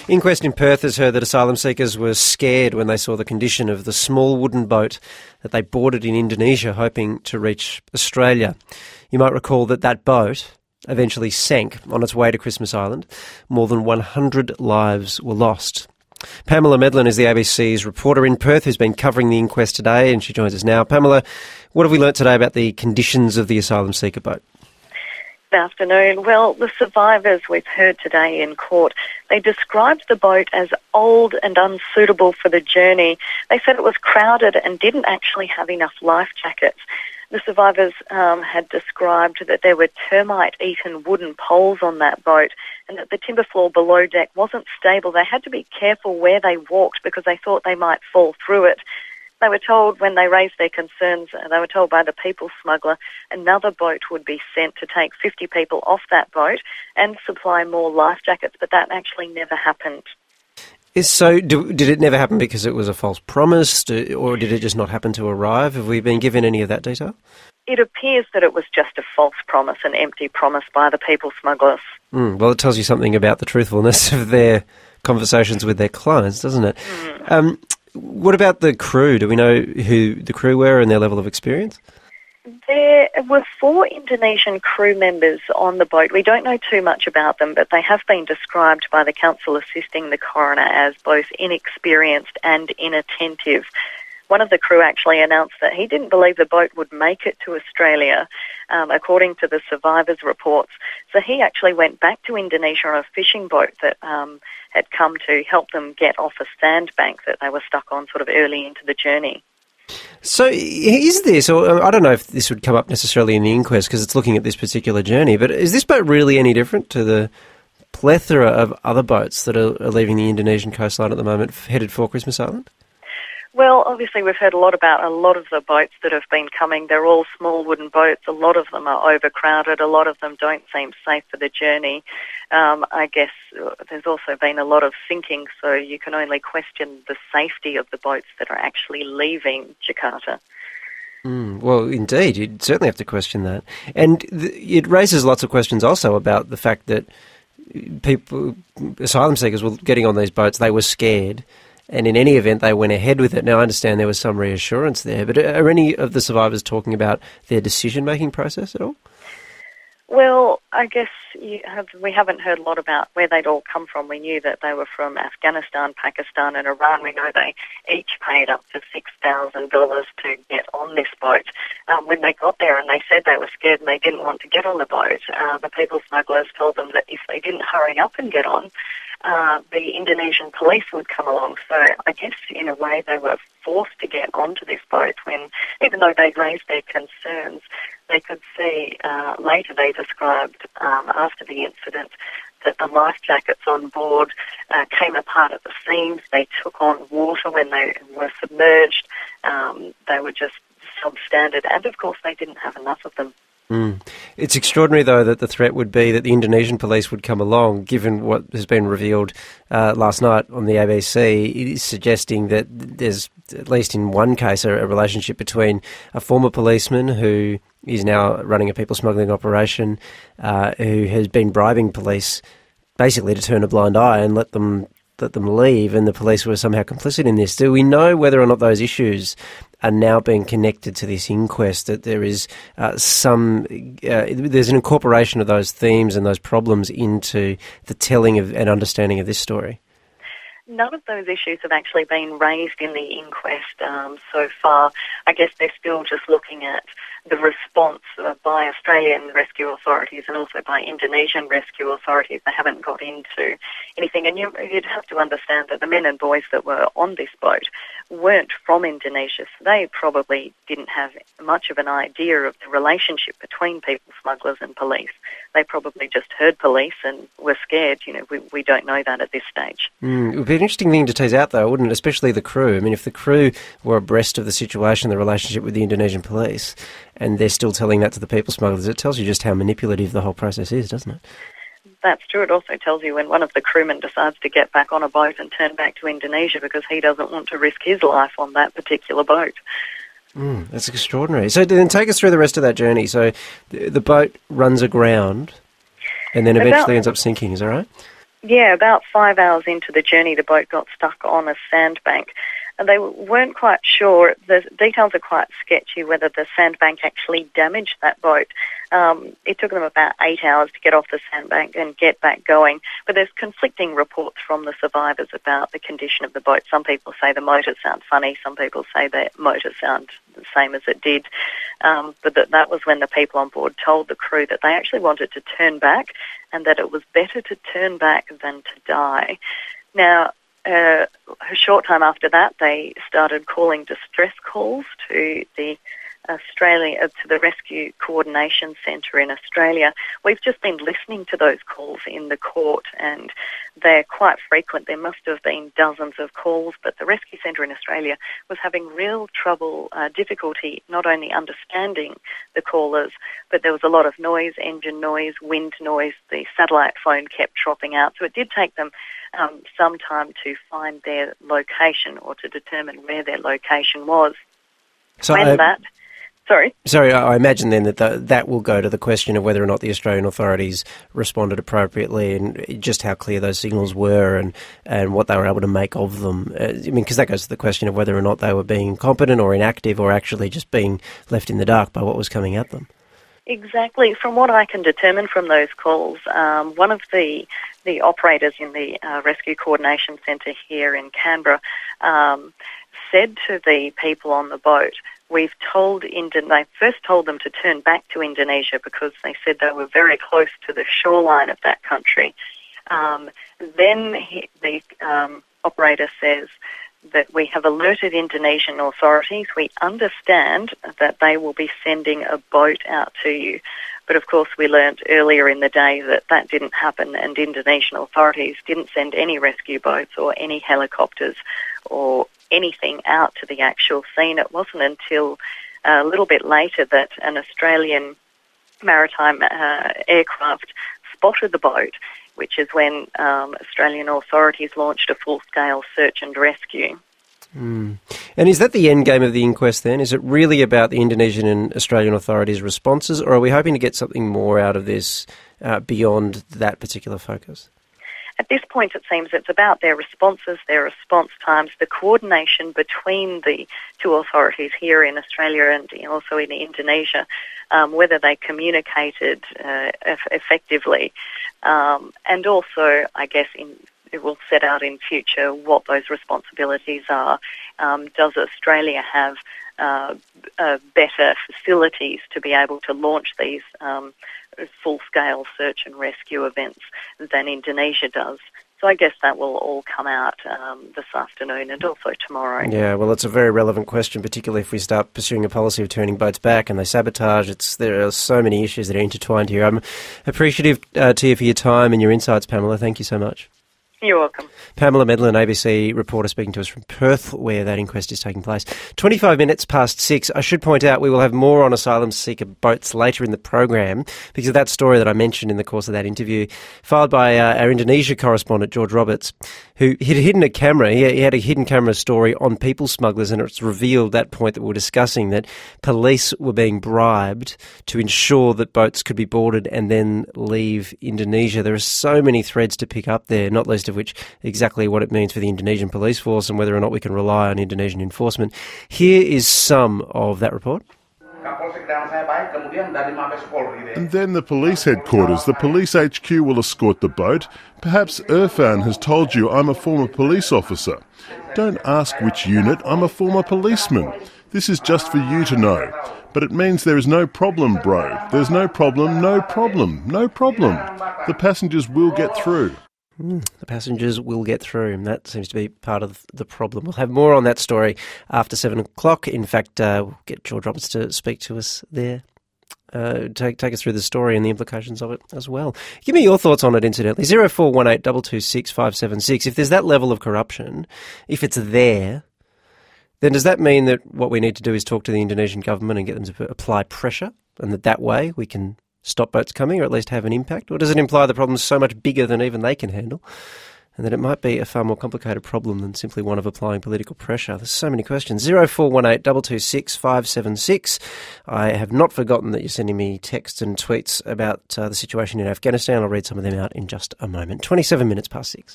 Inquest in Perth has heard that asylum seekers were scared when they saw the condition of the small wooden boat that they boarded in Indonesia hoping to reach Australia. You might recall that that boat eventually sank on its way to Christmas Island. More than 100 lives were lost. Pamela Medlin is the ABC's reporter in Perth who's been covering the inquest today, and she joins us now. Pamela, what have we learnt today about the conditions of the asylum seeker boat? Good afternoon. Well, the survivors we've heard today in court, they described the boat as old and unsuitable for the journey. They said it was crowded and didn't actually have enough life jackets. The survivors had described that there were termite-eaten wooden poles on that boat and that the timber floor below deck wasn't stable. They had to be careful where they walked because they thought they might fall through it. They were told when they raised their concerns, they were told by the people smuggler, another boat would be sent to take 50 people off that boat and supply more life jackets, but that actually never happened. So did it never happen because it was a false promise, or did it just not happen to arrive? Have we been given any of that detail? It appears that it was just a false promise, an empty promise by the people smugglers. Well, it tells you something about the truthfulness of their conversations with their clients, doesn't it? What about the crew? Do we know who the crew were and their level of experience? There were 4 Indonesian crew members on the boat. We don't know too much about them, but they have been described by the counsel assisting the coroner as both inexperienced and inattentive. One of the crew actually announced that he didn't believe the boat would make it to Australia, according to the survivors' reports. So he actually went back to Indonesia on a fishing boat that had come to help them get off a sandbank that they were stuck on sort of early into the journey. So is this, or I don't know if this would come up necessarily in the inquest because it's looking at this particular journey, but is this boat really any different to the plethora of other boats that are leaving the Indonesian coastline at the moment headed for Christmas Island? Well, obviously we've heard a lot about a lot of the boats that have been coming. They're all small wooden boats. A lot of them are overcrowded. A lot of them don't seem safe for the journey. I guess there's also been a lot of sinking, so you can only question the safety of the boats that are actually leaving Jakarta. Well, indeed, you'd certainly have to question that. And it raises lots of questions also about the fact that people, asylum seekers were getting on these boats, they were scared. And in any event, they went ahead with it. Now, I understand there was some reassurance there, but are any of the survivors talking about their decision-making process at all? Well, I guess we haven't heard a lot about where they'd all come from. We knew that they were from Afghanistan, Pakistan and Iran. We know they each paid up to $6,000 to get on this boat. When they got there and they said they were scared and they didn't want to get on the boat, the people smugglers told them that if they didn't hurry up and get on, the Indonesian police would come along. So I guess in a way they were forced to get onto this boat when, even though they'd raised their concerns, they could see, later they described after the incident that the life jackets on board came apart at the seams. They took on water when they were submerged. They were just substandard, and of course they didn't have enough of them. It's extraordinary, though, that the threat would be that the Indonesian police would come along, given what has been revealed last night on the ABC. It is suggesting that there's, at least in one case, a relationship between a former policeman who is now running a people smuggling operation, who has been bribing police basically to turn a blind eye and let them leave, and the police were somehow complicit in this. Do we know whether or not those issues are now being connected to this inquest, that there is there's an incorporation of those themes and those problems into the telling of and understanding of this story? None of those issues have actually been raised in the inquest so far. I guess they're still just looking at the response by Australian rescue authorities and also by Indonesian rescue authorities. They haven't got into anything. And you'd have to understand that the men and boys that were on this boat weren't from Indonesia, so they probably didn't have much of an idea of the relationship between people smugglers and police. They probably just heard police and were scared. We don't know that at this stage. It would be an interesting thing to tease out, though, wouldn't it? Especially the crew. I mean, if the crew were abreast of the situation, the relationship with the Indonesian police, and they're still telling that to the people smugglers, it tells you just how manipulative the whole process is, doesn't it? That's true. It also tells you when one of the crewmen decides to get back on a boat and turn back to Indonesia because he doesn't want to risk his life on that particular boat. That's extraordinary. So then take us through the rest of that journey. So the boat runs aground and then eventually ends up sinking, is that right? Yeah, about 5 hours into the journey, the boat got stuck on a sandbank. And they weren't quite sure. The details are quite sketchy whether the sandbank actually damaged that boat. It took them about 8 hours to get off the sandbank and get back going. But there's conflicting reports from the survivors about the condition of the boat. Some people say the motor sounds funny. Some people say the motor sounds the same as it did. But that was when the people on board told the crew that they actually wanted to turn back and that it was better to turn back than to die. Now, a short time after that, they started calling distress calls to the Rescue Coordination Centre in Australia. We've just been listening to those calls in the court, and they're quite frequent. There must have been dozens of calls, but the Rescue Centre in Australia was having real trouble, difficulty, not only understanding the callers, but there was a lot of noise, engine noise, wind noise. The satellite phone kept dropping out, so it did take them some time to find their location or to determine where their location was. So Sorry, I imagine then that that will go to the question of whether or not the Australian authorities responded appropriately and just how clear those signals were and what they were able to make of them. Because that goes to the question of whether or not they were being incompetent or inactive or actually just being left in the dark by what was coming at them. Exactly. From what I can determine from those calls, one of the operators in the Rescue Coordination Centre here in Canberra said to the people on the boat, they first told them to turn back to Indonesia because they said they were very close to the shoreline of that country. Then the operator says that we have alerted Indonesian authorities. We understand that they will be sending a boat out to you. But of course we learnt earlier in the day that didn't happen, and Indonesian authorities didn't send any rescue boats or any helicopters or anything out to the actual scene. It wasn't until a little bit later that an Australian maritime aircraft spotted the boat, which is when Australian authorities launched a full-scale search and rescue. Mm. And is that the end game of the inquest then? Is it really about the Indonesian and Australian authorities' responses, or are we hoping to get something more out of this beyond that particular focus? At this point, it seems it's about their responses, their response times, the coordination between the two authorities here in Australia and also in Indonesia, whether they communicated effectively, and also, I guess, it will set out in future what those responsibilities are. Does Australia have better facilities to be able to launch these full-scale search and rescue events than Indonesia does? So I guess that will all come out this afternoon and also tomorrow. Yeah, well, it's a very relevant question, particularly if we start pursuing a policy of turning boats back and they sabotage. There are so many issues that are intertwined here. I'm appreciative to you for your time and your insights, Pamela. Thank you so much. You're welcome. Pamela Medlin, ABC reporter, speaking to us from Perth, where that inquest is taking place. 25 minutes past 6. I should point out we will have more on asylum seeker boats later in the program because of that story that I mentioned in the course of that interview, filed by our Indonesia correspondent, George Roberts, who had hidden a camera. He had a hidden camera story on people smugglers, and it's revealed that point that we were discussing, that police were being bribed to ensure that boats could be boarded and then leave Indonesia. There are so many threads to pick up there, not least of which exactly what it means for the Indonesian police force and whether or not we can rely on Indonesian enforcement. Here is some of that report. And then the police headquarters, the police HQ, will escort the boat. Perhaps Irfan has told you I'm a former police officer. Don't ask which unit, I'm a former policeman. This is just for you to know. But it means there is no problem, bro. There's no problem, no problem, no problem. The passengers will get through. The passengers will get through, and that seems to be part of the problem. We'll have more on that story after 7 o'clock. In fact, we'll get George Roberts to speak to us there, take us through the story and the implications of it as well. Give me your thoughts on it, incidentally. 0418 226 576. If there's that level of corruption, if it's there, then does that mean that what we need to do is talk to the Indonesian government and get them to apply pressure, and that way we can stop boats coming or at least have an impact? Or does it imply the problem's so much bigger than even they can handle and that it might be a far more complicated problem than simply one of applying political pressure. There's so many questions. 0418 226 576. I have not forgotten that you're sending me texts and tweets about the situation in Afghanistan. I'll read some of them out in just a moment. 27 minutes past 6.